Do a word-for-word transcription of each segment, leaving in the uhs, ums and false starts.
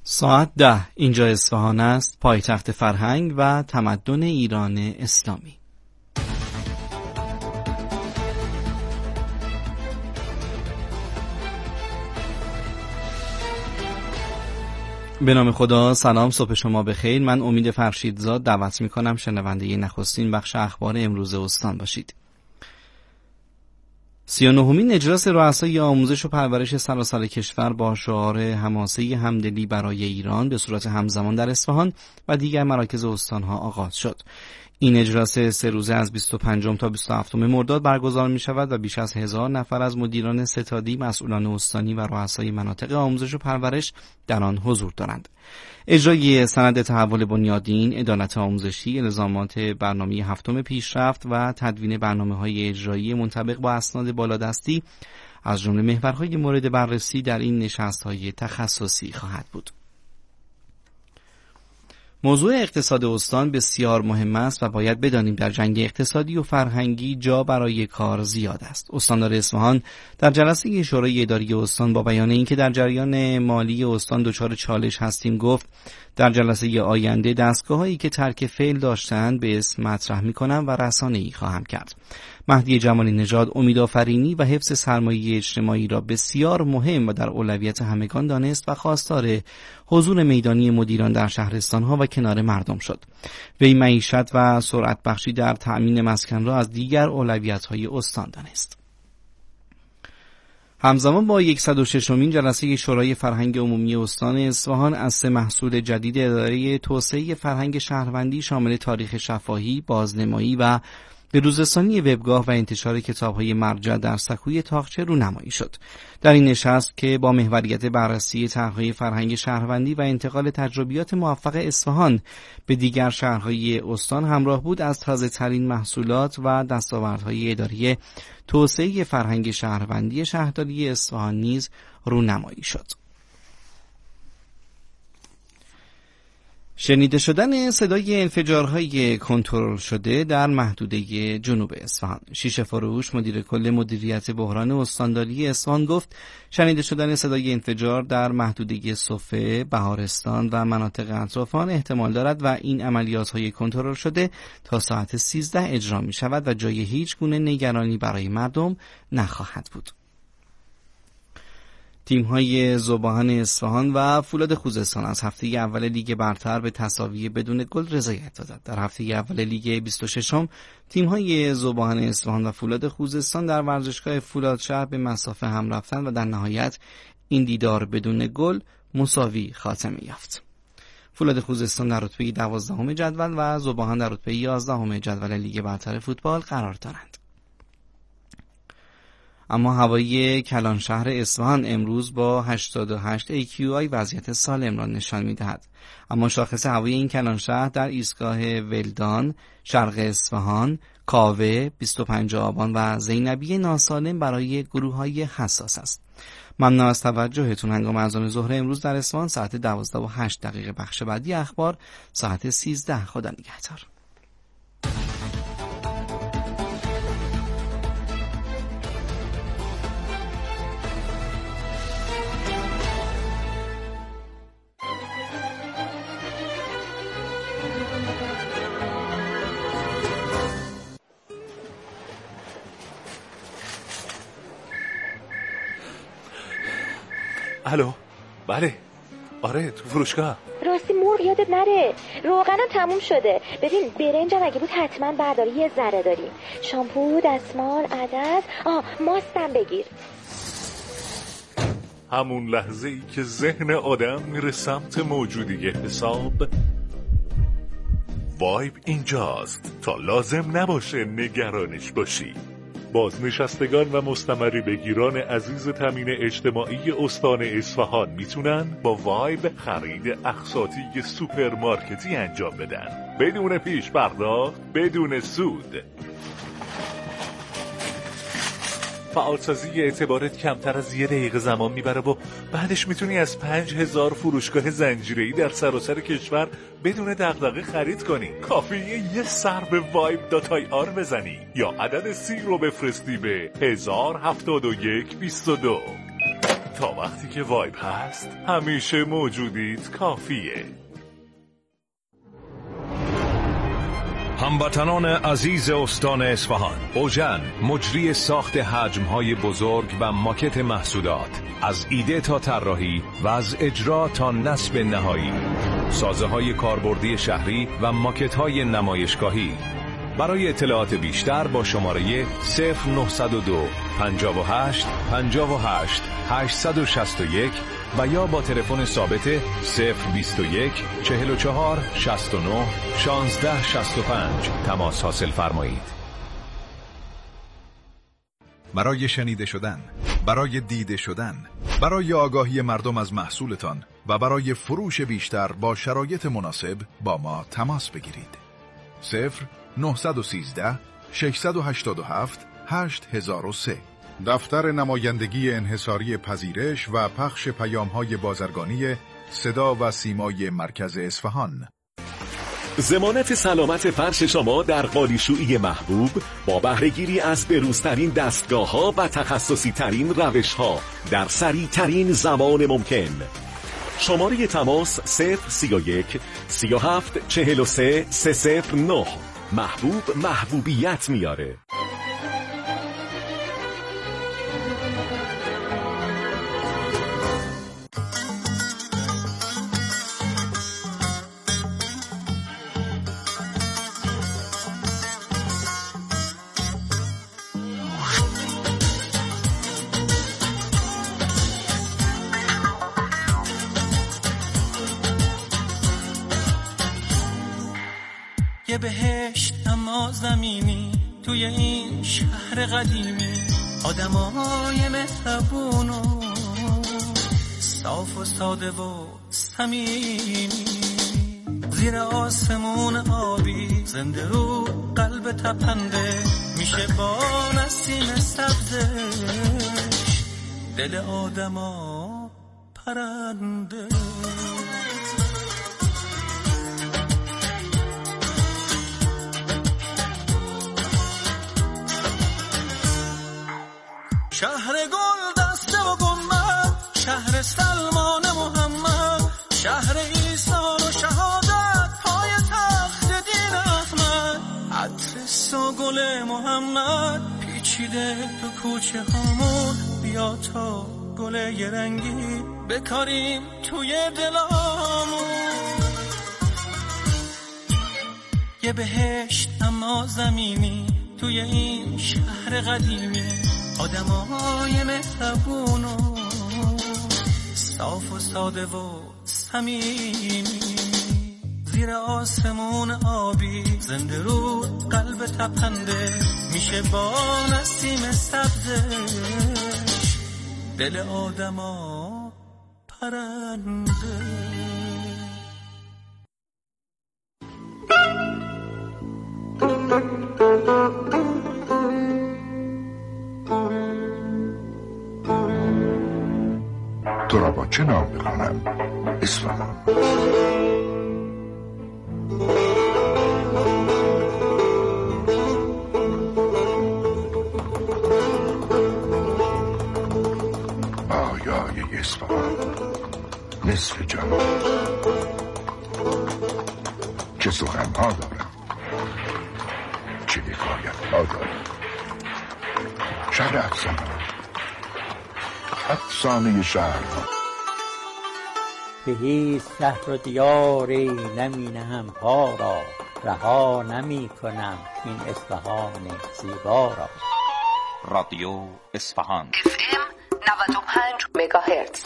ساعت ده اینجا اصفهان است، پایتخت فرهنگ و تمدن ایران اسلامی. به نام خدا. سلام، صبح شما بخیر. من امید فرشیدزاد دعوت می کنم شنونده نخستین بخش اخبار امروز استان باشید. سی و نهمین اجلاس رؤسای آموزش و پرورش سراسر کشور با شعار حماسه همدلی برای ایران به صورت همزمان در اصفهان و دیگر مراکز استانها آغاز شد. این اجلاس سه روزه از بیست و پنجم تا بیست و هفتم مرداد برگزار می شود و بیش از هزار نفر از مدیران ستادی، مسئولان استانی و رؤسای مناطق آموزش و پرورش در آن حضور دارند. اجرای سند تحول بنیادین، عدالت آموزشی، الزامات برنامه هفتم پیشرفت و تدوین برنامه‌های اجرایی منطبق با اسناد بالادستی از جمله محورهای مورد بررسی در این نشست‌های تخصصی خواهد بود. موضوع اقتصاد استان بسیار مهم است و باید بدانیم در جنگ اقتصادی و فرهنگی جا برای کار زیاد است. استاندار اصفهان در جلسه شورای اداری استان با بیان اینکه در جریان مالی استان دچار چالش هستیم گفت در جلسه آینده دستگاه‌هایی که ترک فعل داشتند به اسم مطرح می‌کنم و رسانه‌ای خواهم کرد. مهدی جمالی نژاد امیدآفرینی و حفظ سرمایه اجتماعی را بسیار مهم و در اولویت همگان دانست و خواستار حضور میدانی مدیران در شهرستان‌ها و کنار مردم شد. وی معیشت و سرعت بخشی در تأمین مسکن را از دیگر اولویت‌های استان دانست. همزمان با صد و ششمین جلسه شورای فرهنگ عمومی استان اصفهان از سه محصول جدید اداره توسعه فرهنگ شهروندی شامل تاریخ شفاهی، بازنمایی و به‌روزرسانی وبگاه و انتشار کتاب‌های مرجع در سکوی طاقچه رونمایی شد. در این نشست که با محوریت بررسی طرح‌های فرهنگ شهروندی و انتقال تجربیات موفق اصفهان به دیگر شهرهای استان همراه بود، از تازه‌ترین محصولات و دستاوردهای اداری توسعه فرهنگ شهروندی شهرداری اصفهان نیز رونمایی شد. شنیده شدن صدای انفجارهای کنترل شده در محدوده جنوب اصفهان. شیشه فروش، مدیر کل مدیریت بحران استانداری اصفهان گفت شنیده شدن صدای انفجار در محدوده صفه، بهارستان و مناطق اطراف آن احتمال دارد و این عملیات‌های کنترل شده تا ساعت سیزده اجرا می شود و جای هیچ گونه نگرانی برای مردم نخواهد بود. تیم‌های ذوباهن اصفهان و فولاد خوزستان از هفته اول لیگ برتر به تساوی بدون گل رضایت دادند. در هفته اول لیگ بیست و ششم تیم‌های ذوباهن اصفهان و فولاد خوزستان در ورزشگاه فولادشهر به مسافه هم رفتند و در نهایت این دیدار بدون گل مساوی خاتمه یافت. فولاد خوزستان در رتبه دوازدهم جدول و ذوباهن در رتبه یازدهم جدول لیگ برتر فوتبال قرار دارند. اما هوای کلان شهر اصفهان امروز با هشتاد و هشت ای کیو آی وضعیت سالم را نشان می‌دهد. اما شاخص هوای این کلان شهر در ایستگاه ولدان، شرق اصفهان، کاوه، بیست و پنج آبان و زینبیه ناسالم برای گروه‌های حساس است. ممنون از توجهتون. هنگام اذان ظهر امروز در اصفهان ساعت دوازده و هشت دقیقه. بخش بعدی اخبار ساعت سیزده. خدا نگهدار. الو، بله، آره تو فروشگاه. راستی مرغ یادت نره، روغنم تموم شده. ببین برنجم اگه بود حتما برداری، یه ذره داریم. شامپو، دستمال، عدس، آه ماستم بگیر. همون لحظه ای که ذهن آدم میره سمت موجودی حساب، وایب اینجاست تا لازم نباشه نگرانش باشی. بازنشستگان و مستمری بگیران عزیز تامین اجتماعی استان اصفهان میتونن با وایب خرید اقساطی سوپرمارکتی انجام بدن بدون پیش پرداخت، بدون سود. فعالسازی اعتبارت کمتر از یه دقیقه زمان میبره و بعدش میتونی از پنج هزار فروشگاه زنجیره‌ای در سراسر کشور بدون دغدغه خرید کنی. کافیه یه سر به وایب دات آی آر بزنی یا عدد سی رو بفرستی به هزار هفتاد و یک بیست و دو. تا وقتی که وایب هست همیشه موجودیت کافیه. هموطنان عزیز استان اصفهان، اوژن مجری ساخت حجم‌های بزرگ و ماکت محصولات، از ایده تا طراحی و از اجرا تا نصب نهایی، سازه‌های کاربردی شهری و ماکت‌های نمایشگاهی. برای اطلاعات بیشتر با شماره صفر نه صفر دو پنجاه و هشت پنجاه و هشت هشتصد و شصت و یک و یا با تلفن ثابت صفر بیست و یک چهل و چهار شصت و نه شانزده شصت و پنج تماس حاصل فرمایید. برای شنیده شدن، برای دیده شدن، برای آگاهی مردم از محصولتان و برای فروش بیشتر با شرایط مناسب با ما تماس بگیرید. صفر نه یک سه شش هشت هفت هشت هزار و سه. دفتر نمایندگی انحصاری پذیرش و پخش پیام‌های بازرگانی صدا و سیمای مرکز اصفهان. ضمانت سلامت فرش شما در قالیشویی محبوب با بهره‌گیری از بروزترین دستگاه‌ها و تخصصی ترین روش‌ها در سریع ترین زمان ممکن. شماره تماس صفر سی و یک سی و هفت چهل و سه سه صفر نه. محبوب محبوبیت میاره. یه بهشت اما زمینی توی این شهر قدیمی، آدمای مهربون و صاف و ساده و صمیمی، زیر آسمون آبی زنده رو قلب تپنده، میشه با نسیم سبزش دل آدما پرنده. شهر گل دسته و گنبد، شهر سلمان محمد، شهر ایثار و شهادت، پای تخت دین احمد، عطر و گل محمد پیچیده تو کوچه هامون، بیا تا گل یه رنگی بکاریم توی دلامون. یه بهشت اما زمینی توی این شهر قدیمی، آدمای مهربون و صاف و ساده و صمیمی، زیر آسمون آبی زنده رو قلب تپنده، میشه با نسیم سبزش دل آدما پرنده. تو را با چه نام بخوانم؟ اصفهان. آیای اصفهان، نصف جان، چه سخنها دارم، چه حکایت ها دارم. شهر افسانه، افسانه شهر. به هیچ شهر و دیاری نمی نهم پا را، رها نمی کنم این اصفهان زیبا را. رادیو اصفهان اف ام نود و پنج مگاهرتز.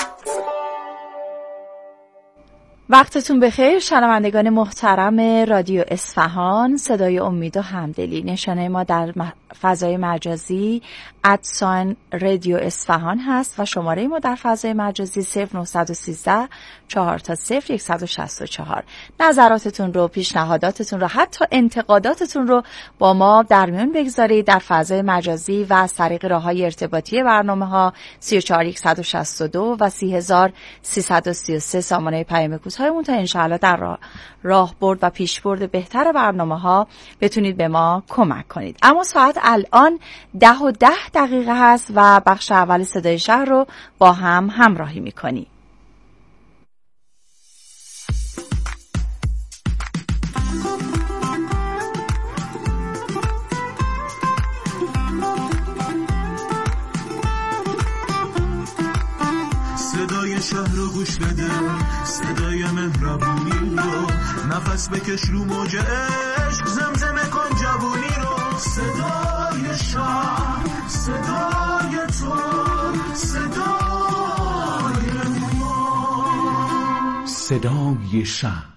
وقتتون بخیر شنوندگان محترم رادیو اصفهان، صدای امید و همدلی. نشانه ما در فضای مجازی ادسان رادیو اصفهان هست و شماره ما در فضای مجازی صفر نه یک سه چهار تا صفر یک شش چهار. نظراتتون رو، پیشنهاداتتون رو، حتی انتقاداتتون رو با ما در میون بگذارید در فضای مجازی و از طریق راههای ارتباطی برنامه ها سی و چهار یک شش دو و سی و سه سه سه سه سامانه پیام کوتاه تماس‌هایمون تا انشاءالله در راه راهبرد و پیشبرد بهتر برنامه‌ها بتونید به ما کمک کنید. اما ساعت الان ده و ده دقیقه هست و بخش اول صدای شهر رو با هم همراهی می‌کنیم. صدای شهر رو گوش بده، صدای مهربونی رو نفس بکش رو موج عشق، زمزمه کن جوونی رو. صدای شهر، صدای تو، صدای ما، صدای شهر.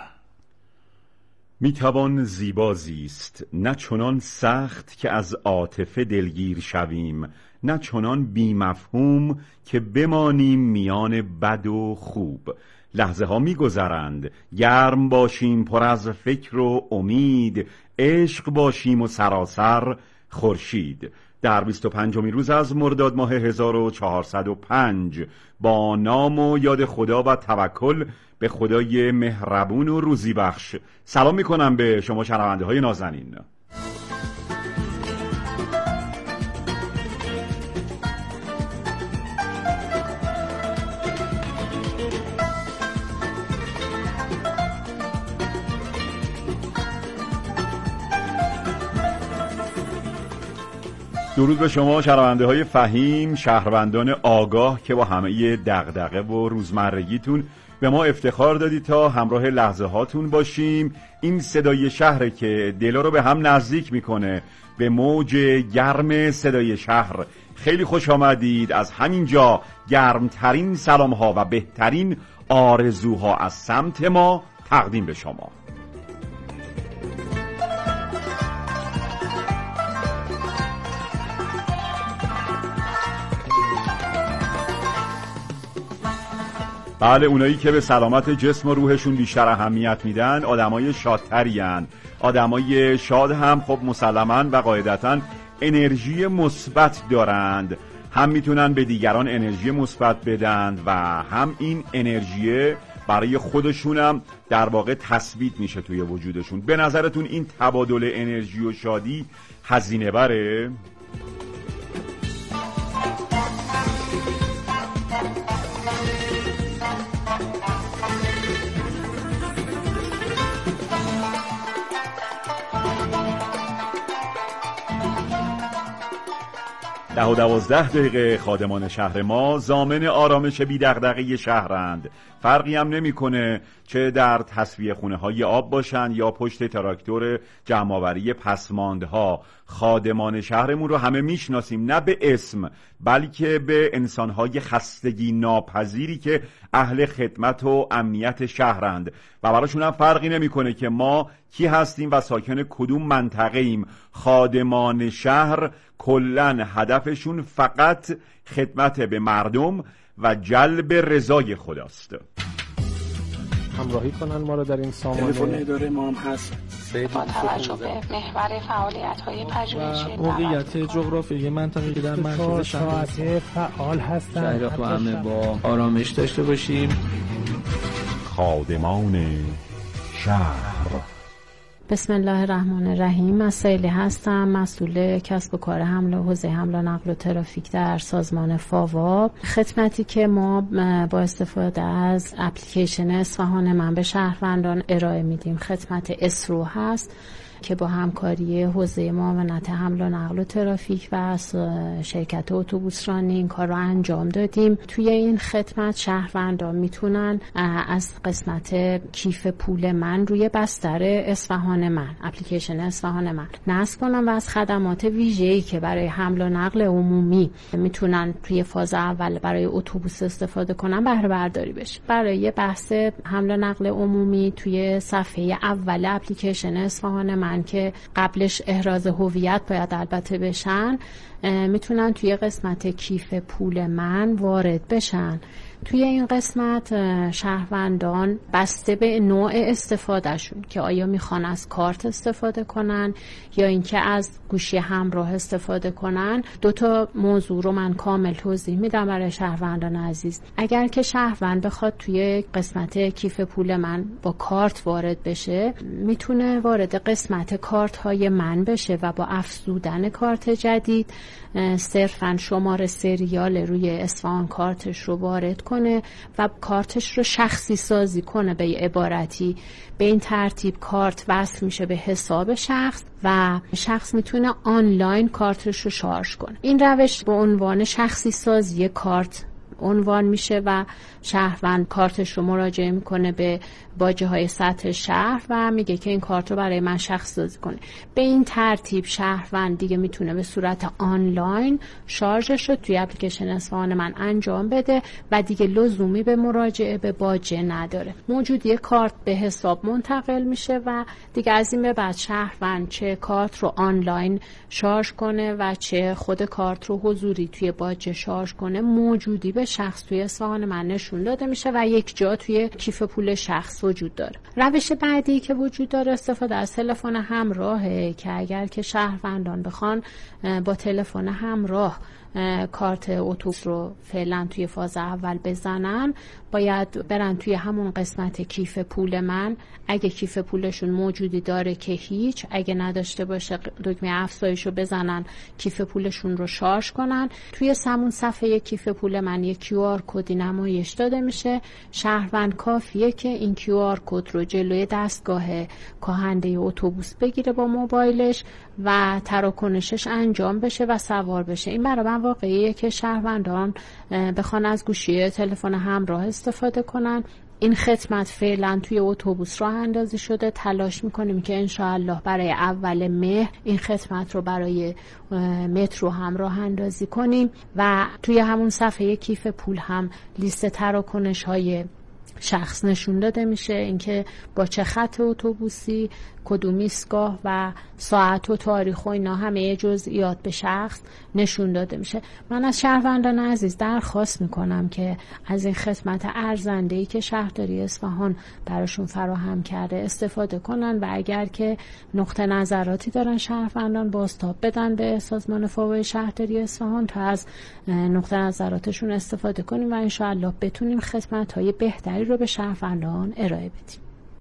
میتوان زیبا زیست، نه چنان سخت که از عاطفه دلگیر شویم، نه چنان بی مفهوم که بمانیم میان بد و خوب. لحظه ها می گذرند، گرم باشیم پر از فکر و امید، عشق باشیم و سراسر خورشید. در بیست و پنجمین روز از مرداد ماه هزار و چهارصد و پنج با نام و یاد خدا و توکل به خدای مهربون و روزی بخش سلام می کنم به شما شنونده های نازنین. درود به شما شنونده های فهیم، شهروندان آگاه که با همه دغدغه و روزمرگیتون به ما افتخار دادید تا همراه لحظه هاتون باشیم. این صدای شهر که دلا رو به هم نزدیک میکنه، به موج گرم صدای شهر خیلی خوش آمدید. از همینجا گرمترین سلام ها و بهترین آرزوها از سمت ما تقدیم به شما. بله، اونایی که به سلامت جسم و روحشون بیشتر اهمیت میدن آدمای شادتری هن. آدمای شاد هم خب مسلماً و قاعدتاً انرژی مثبت دارند، هم میتونن به دیگران انرژی مثبت بدن و هم این انرژی برای خودشونم در واقع تثبیت میشه توی وجودشون. به نظرتون این تبادل انرژی و شادی هزینه بره؟ ده و دوازده دقیقه خادمان شهر ما ضامن آرامش بی دغدغه شهرند. فرقی هم نمیکنه چه در تصفیه خونه های آب باشن یا پشت تراکتور جمع‌آوری پسماندها. خادمان شهرمون رو همه میشناسیم، نه به اسم بلکه به انسانهای خستگی ناپذیری که اهل خدمت و امنیت شهرند و براشون هم فرقی نمیکنه که ما کی هستیم و ساکن کدوم منطقه ایم. خادمان شهر کلن هدفشون فقط خدمت به مردم و جلب رضای خداست. همراهی کنن ما رو در این سامانه. تلفن اداره ما هم هست. با توجه به محور فعالیت‌های پژوهشی موقعیت جغرافیایی منطقه‌ای که در مرکز شهر فعال هستند، شهر رو همه با آرامش داشته باشیم. خادمان شهر. بسم الله الرحمن الرحیم. من سیلی هستم، مسئول کسب و کار حمل و حوزه حمل و نقل و ترافیک در سازمان فاوا. خدمتی که ما با استفاده از اپلیکیشن اصفهان من به شهروندان ارائه میدیم خدمت اسرو هست که با همکاری حوزه معاونت حمل و نقل و ترافیک و شرکت اتوبوس رانی این کار رو انجام دادیم. توی این خدمت شهروندان میتونن از قسمت کیف پول من روی بستر اصفهان من، اپلیکیشن اصفهان من نصب کنن و از خدمات ویژه‌ای که برای حمل و نقل عمومی میتونن توی فاز اول برای اتوبوس استفاده کنن بهره برداری بشه. برای بحث حمل و نقل عمومی توی صفحه اول اپلیکیشن اصفهان من که قبلش احراز هویت باید البته بشن، میتونن توی قسمت کیف پول من وارد بشن توی این قسمت شهروندان بسته به نوع استفادهشون که آیا میخوان از کارت استفاده کنن یا اینکه از گوشی همراه استفاده کنن، دو تا موضوع رو من کامل توضیح میدم برای شهروندان عزیز. اگر که شهروند بخواد توی قسمت کیف پول من با کارت وارد بشه، میتونه وارد قسمت کارت های من بشه و با افزودن کارت جدید صرفاً شماره سریال روی اصفهان کارتش رو وارد کنه و کارتش رو شخصی سازی کنه. به عبارتی به این ترتیب کارت وصل میشه به حساب شخص و شخص میتونه آنلاین کارتش رو شارژ کنه. این روش به عنوان شخصی سازی کارت عنوان میشه و شهروند کارتش رو مراجعه میکنه به باجه های سطح شهر و میگه که این کارت رو برای من شخص سازی کنه. به این ترتیب شهروند دیگه میتونه به صورت آنلاین شارژش رو توی اپلیکیشن اصفهان من انجام بده و دیگه لزومی به مراجعه به باجه نداره. موجودی کارت به حساب منتقل میشه و دیگه از این به بعد شهروند چه کارت رو آنلاین شارژ کنه و چه خود کارت رو حضوری توی باجه شارژ کنه، موجودی به شخص توی اصفهان من نشون داده میشه و یک جا توی کیف پول شخص وجود داره. روش بعدی که وجود داره استفاده از تلفن همراهه که اگر که شهروندان بخوان با تلفن همراه کارت اتوبوس رو فعلا توی فاز اول بزنن، باید برن توی همون قسمت کیف پول من. اگه کیف پولشون موجودی داره که هیچ، اگه نداشته باشه دکمه افزایش رو بزنن کیف پولشون رو شارژ کنن. توی همون صفحه کیف پول من یک کیو آر کدی نمایش داده میشه. شهروند کافیه که این کیو آر کد رو جلوی دستگاه کاهنده اتوبوس بگیره با موبایلش و تراکنشش انجام بشه و سوار بشه. این برای من واقعیه که شهروندان بخوان از گوشی تلفن همراه استفاده کنن. این خدمت فعلا توی اتوبوس راه اندازی شده. تلاش میکنیم که انشاءالله برای اول مهر این خدمت رو برای مترو هم راه اندازی کنیم و توی همون صفحه کیف پول هم لیست تراکنش های شخص نشون داده میشه، اینکه با چه خط اتوبوسی، کدوم ایستگاه و ساعت و تاریخ و اینا همه جزئیات به شخص نشون داده میشه. من از شهروندان عزیز درخواست میکنم که از این خدمت ارزنده‌ای که شهرداری اصفهان براشون فراهم کرده استفاده کنن و اگر که نقطه نظراتی دارن شهروندان بازتاب بدن به سازمان فاوای شهرداری اصفهان تا از نقطه نظراتشون استفاده کنیم و انشاءالله بتونیم خدمت‌های بهتری رو به شهروندان ارائه بدیم.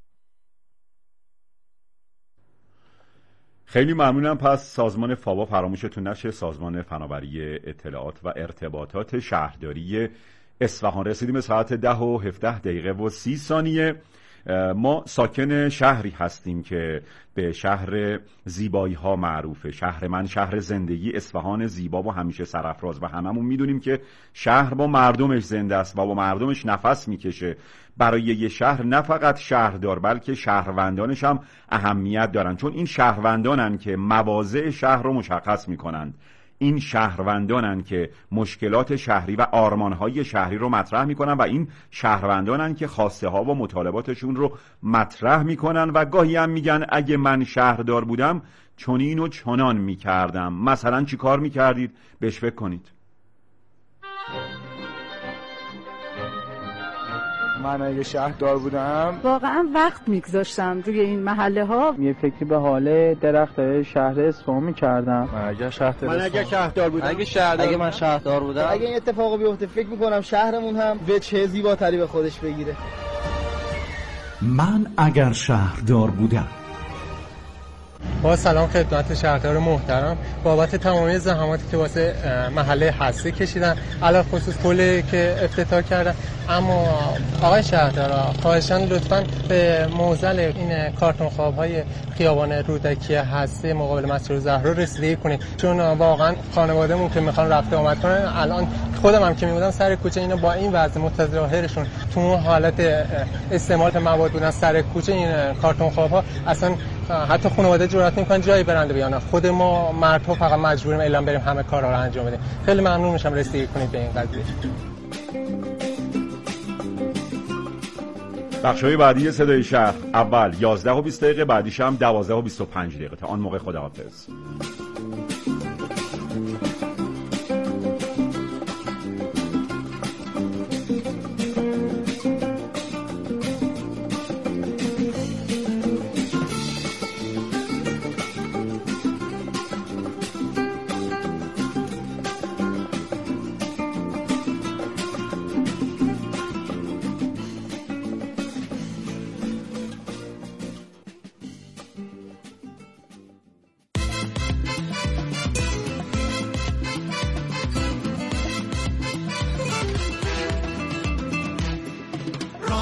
خیلی ممنونم. پس سازمان فاوا فراموشتون نشه، سازمان فناوری اطلاعات و ارتباطات شهرداری اصفهان. رسیدیم به ساعت ده و هفده دقیقه و سی ثانیه. ما ساکن شهری هستیم که به شهر زیبایی ها معروفه. شهر من شهر زندگی، اصفهان زیبا و همیشه سرافراز و هممون میدونیم که شهر با مردمش زنده است و با مردمش نفس میکشه. برای یه شهر نه فقط شهردار بلکه شهروندانش هم اهمیت دارن، چون این شهروندانن که مواضع شهر رو مشخص میکنند. این شهروندانن که مشکلات شهری و آرمانهای شهری رو مطرح میکنن و این شهروندانن که خواسته ها و مطالباتشون رو مطرح میکنن و گاهی هم میگن اگه من شهردار بودم چنین و چنان میکردم. مثلا چی کار میکردید؟ بهش فکر کنید. من اگه شهردار بودم واقعا وقت میگذاشتم روی این محله ها. یه فکری به حال درخت شهر اصفهان میکردم. من اگه شهردار من اگه شهردار بودم اگه شهردار اگه من شهردار بودم اگه این اتفاق بیفته فکر میکنم شهرمون هم وجه زیباتری به خودش بگیره. من اگر شهردار بودم. با سلام خدمت شهردار محترم. بابت تمامی زحماتی که واسه محله هستی کشیدن، علاوه خصوص پلی که افتتاح کردن، اما آقای شهردار خواهشاً لطفاً به موزل این کارتون خواب‌های خیابان رودکی هستی مقابل مسجد زهرا رسیدگی کنید، چون واقعاً خانواده‌مون که میخوان رفت آمد کنن، الان خودم هم که میبودم سر کوچه اینا با این وضع متظاهرشون تو اون حالت استعمال مواد بودن سر کوچه این کارتون خواب‌ها، اصلا حتی خانواده جرئت نمی‌کنن جایی برنده بیان. خود ما مردها فقط مجبوریم اعلام بریم همه کارا رو انجام بدیم. خیلی ممنون میشم رسیدگی کنید به این قضیه. بخش‌های بعدی صدای شهر، اول یازده و بیست دقیقه، بعدیش هم دوازده و بیست و پنج دقیقه. تا آن موقع خداحافظ.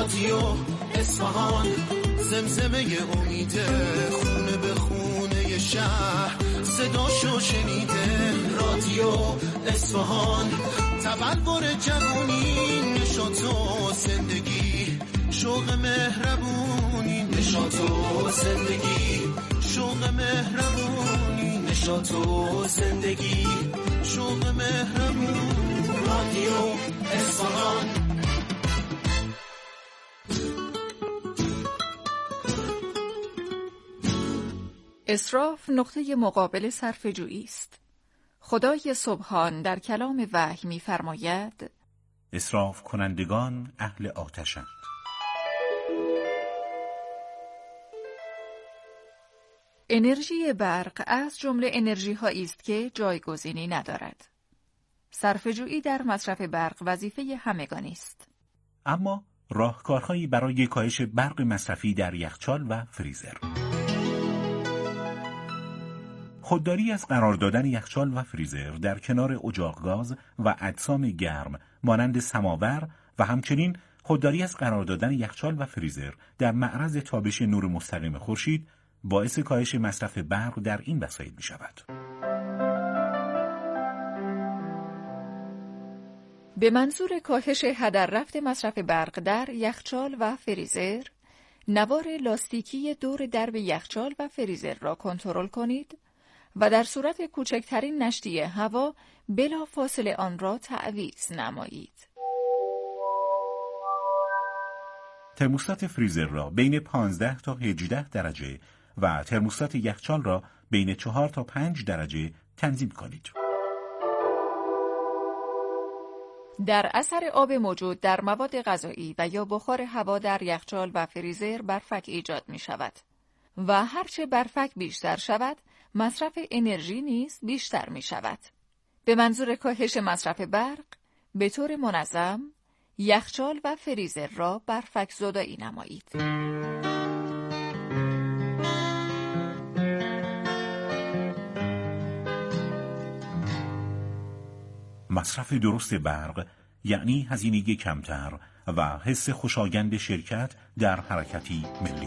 رادیو اصفهان زمزمه امیده، خونه به خونه شهر صداشو شنیده. رادیو اصفهان تبلور جوونی، نشاط و زندگی، شوق مهربونی، نشاط و زندگی، شوق مهربونی، نشاط و زندگی، شوق مهربونی. رادیو اصفهان. اسراف نقطه مقابل صرفه‌جویی است. خدای سبحان در کلام وحی می‌فرماید: اسراف کنندگان اهل آتشند. انرژی برق از جمله انرژی‌هایی است که جایگزینی ندارد. صرفه‌جویی در مصرف برق وظیفه همگانی است. اما راهکارهایی برای کاهش برق مصرفی در یخچال و فریزر. خودداری از قرار دادن یخچال و فریزر در کنار اجاق گاز و اجسام گرم مانند سماور و همچنین خودداری از قرار دادن یخچال و فریزر در معرض تابش نور مستقیم خورشید باعث کاهش مصرف برق در این وسایل می شود. به منظور کاهش هدر رفت مصرف برق در یخچال و فریزر، نوار لاستیکی دور درب یخچال و فریزر را کنترل کنید و در صورت کوچکترین نشتی هوا بلا فاصله آن را تعویض نمایید. ترموستات فریزر را بین پانزده تا هجده درجه و ترموستات یخچال را بین چهار تا پنج درجه تنظیم کنید. در اثر آب موجود در مواد غذایی و یا بخار هوا در یخچال و فریزر برفک ایجاد می شود و هرچه برفک بیشتر شود مصرف انرژی نیز بیشتر می شود. به منظور کاهش مصرف برق به طور منظم یخچال و فریزر را برفک زدایی نمایید. مصرف درست برق یعنی هزینه کمتر و حس خوشایند شرکت در حرکتی ملی.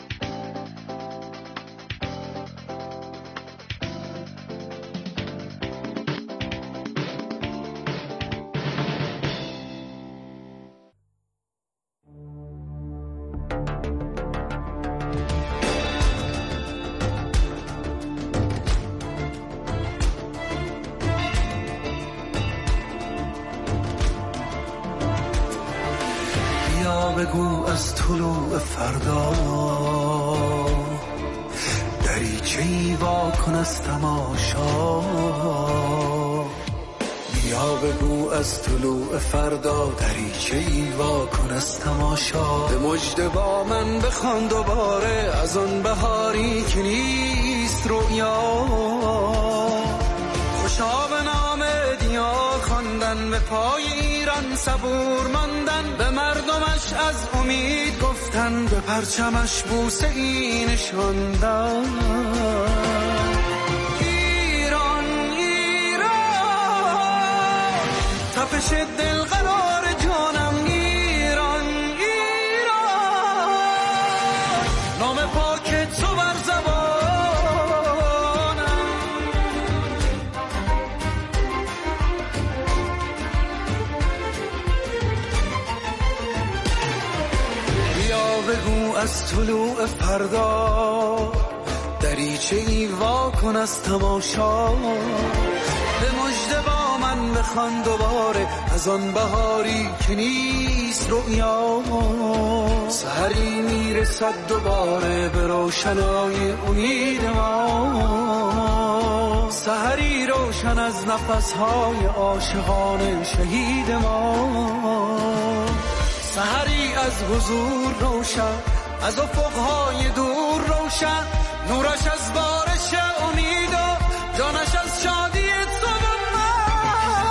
بگو از طلوع فردا دریچه‌ای وا کن از تماشا. بیا بگو از طلوع فردا دریچه‌ای وا کن از تماشا. به مژده با من بخوان دوباره از آن بهاری که نیست رویا. خوشا به نام دیار خواندن، به پای ایران صبور ماندن، به مردمش از امید گفتن، به پرچمش بوسه ای نشاندن. ایران ایران تپش دل قرار جانم. ایران ایران نام پاک تو بر زبان. بگو از طلوع فردا دریچه‌ای وا کن از تماشا. به مژده با من بخوان دوباره از آن بهاری که نیست رویا. سحری میرسد دوباره به روشنای امید ما. سحری روشن از نفسهای عاشقان شهید ما. سحری از حضور روشن، از افقهای دور روشن، نورش از بارش امید و جانش از شادی تو و من.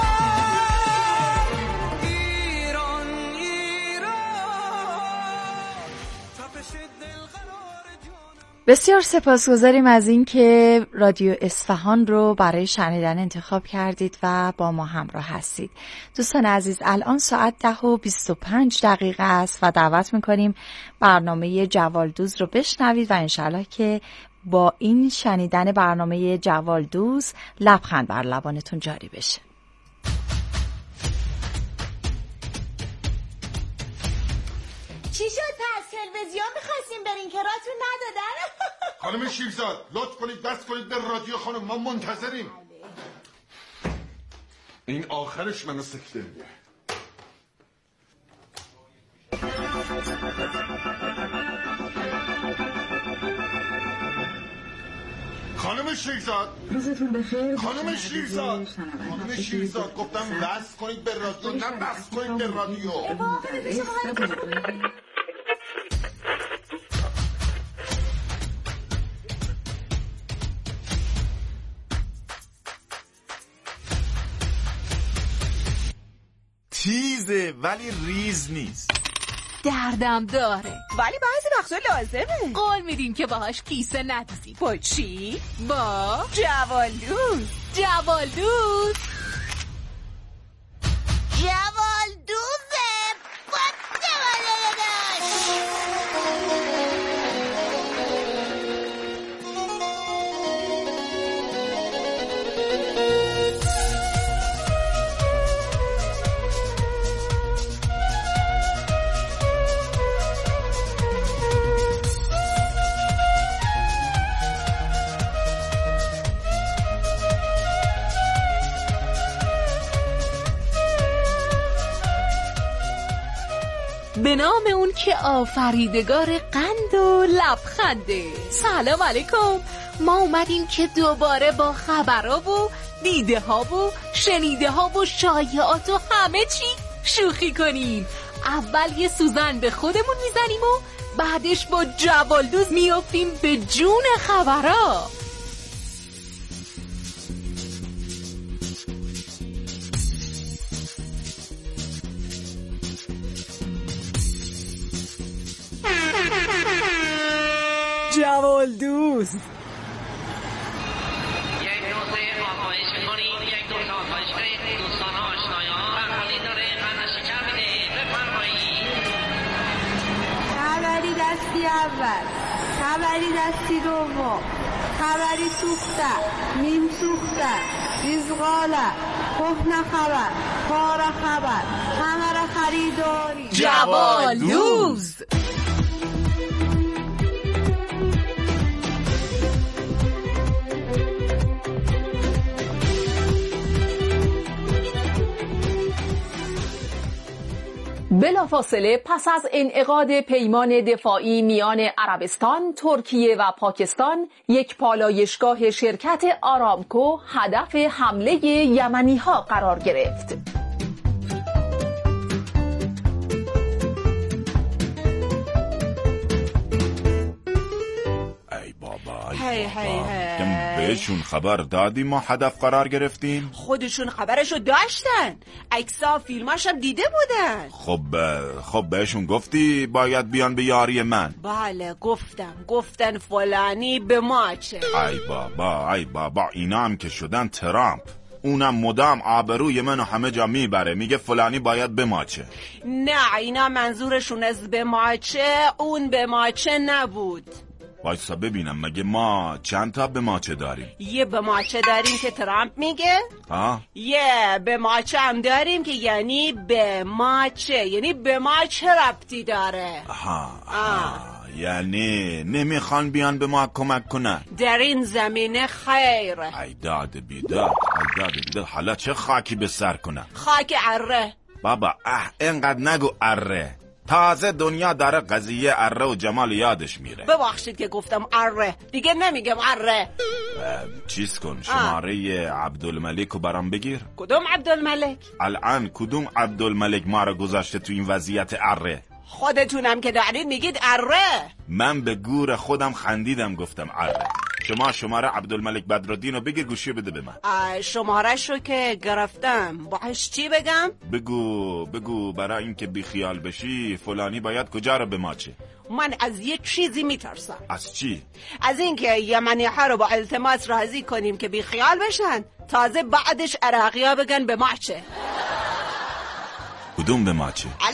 ایران ایران تپش دل قرار جانم. بسیار سپاسگزاریم از این که رادیو اصفهان رو برای شنیدن انتخاب کردید و با ما همراه هستید. دوستان عزیز، الان ساعت ده و بیست و پنج دقیقه است و دعوت میکنیم برنامه جوالدوز رو بشنوید و انشالله که با این شنیدن برنامه جوالدوز لبخند بر لبانتون جاری بشه. چی شد؟ پس تلویزیون میخواستیم برین که راتون ندادن؟ خانم شیرزاد لطف کنید بس کنید به رادیو خانم، ما منتظریم. این آخرش منو سکته میگه. خانم شیرزاد، روزتون بخیر. خانم شیرزاد، خانم شیرزاد گفتم بس کنید به رادیو، نه بس کنید به رادیو. تیزه ولی ریز نیست. دردم داره ولی بعضی وقتا لازمه. قول میدیم که باهاش کیسه ندوزیم. با چی؟ با جوالدوز. جوالدوز جوالدوزه با جوالدوز. به نام اون که آفریدگار قند و لبخنده. سلام علیکم، ما اومدیم که دوباره با خبرها و دیده ها و شنیده ها و شایعات و همه چی شوخی کنیم. اول یه سوزن به خودمون میزنیم و بعدش با جوالدوز میافتیم به جون خبرها. جوالدوز. یک دوسته آزمایش می‌کنیم، یک دوسته آزمایش کنید. دوستان آشنایان برخوردی داره قند شکر میده. بفرمایید. خبری دستی اول، خبری دستی دوم، خبری سوخته، نیم سوخته، ریزغاله، کهنه خبر، پاره خبر، همه را خریداری. جوالدوز. بلافاصله پس از انعقاد پیمان دفاعی میان عربستان، ترکیه و پاکستان، یک پالایشگاه شرکت آرامکو هدف حمله یمنی‌ها قرار گرفت. هی هی هی بهشون خبر دادی ما هدف قرار گرفتیم؟ خودشون خبرشو داشتن، عکس‌ها فیلماش هم دیده بودن. خب خب بهشون گفتی باید بیان به یاری من؟ بله گفتم، گفتن فلانی به ما چه. ای بابا ای بابا اینا هم که شدن ترامپ، اونم مدام آبروی منو همه جا میبره، میگه فلانی باید به ما چه. نه اینا منظورشون از به ما چه اون به ما چه نبود. وایسا ببینم مگه ما چند تا به ماچه داریم؟ یه به ماچه داریم که ترامپ میگه، ها؟ یه به ماچه هم داریم که یعنی به ماچه، یعنی به ما چه ربطی داره. آها آه. یعنی نمیخوان بیان به ما کمک کنن در این زمینه. خیر ای داد بیداد ای داد بیداد، حالا چه خاکی به سر کنن؟ خاک اره. بابا اه اینقدر نگو اره، تازه دنیا داره قضیه اره و جمال یادش میره. ببخشید که گفتم اره، دیگه نمیگم اره. چیز کن، شماره عبدالملک رو برام بگیر. کدوم عبدالملک؟ الان کدوم عبدالملک ما رو گذاشته تو این وضعیت اره؟ خودتونم که دارید میگید اره. من به گور خودم خندیدم گفتم اره. شما شماره عبدالملک بدرالدین رو بگیر گوشی بده به من. شماره شو که گرفتم باش چی بگم؟ بگو بگو برای اینکه بیخیال بشی فلانی باید کجا رو بماچه. من از یه چیزی میترسم. از چی؟ از اینکه یمنی ها رو با التماس راضی کنیم که بیخیال بشن، تازه بعدش عراقی ها بگن به ماچه. کدوم به ماچه؟